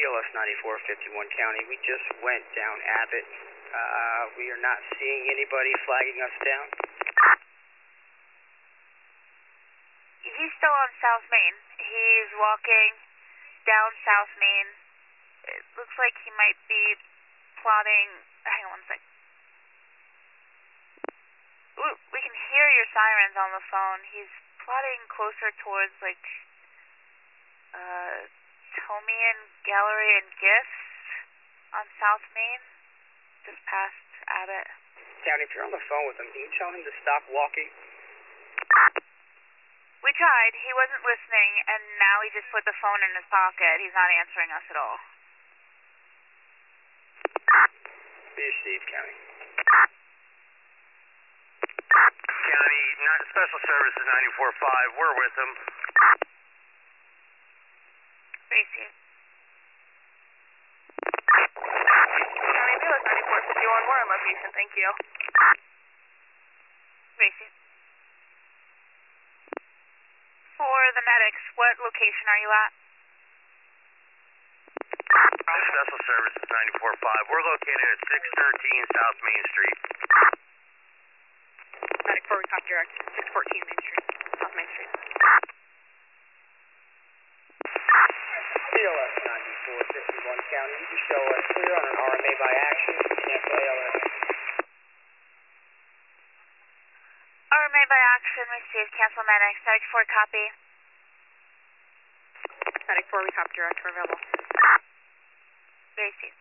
CLS 9451 County. We just went down Abbott. We are not seeing anybody flagging us down. He's still on South Main. He's walking down South Main. It looks like he might be plotting. Hang on one sec. Ooh, we can hear your sirens on the phone. He's plotting closer towards like Tomian Gallery and Gifts on South Main, just past Abbott. County, if you're on the phone with him, can you tell him to stop walking? We tried. He wasn't listening, and now he just put the phone in his pocket. He's not answering us at all. Be Steve, County. County, Special Services 94.5. We're with him. Gracie. County BLS 9451. We're on location. Thank you. Gracie. For the medics, what location are you at? Special Services 94.5. We're located at 613 South Main Street. Medic forward, top direct, 614 Main Street, South Main Street. CLS 9451 County. You can show us clear on an RMA by action. Cancel ALS. RMA by action received. Cancel medic. Medic 4 copy. Medic 4, we top direct. We're available. Gracie.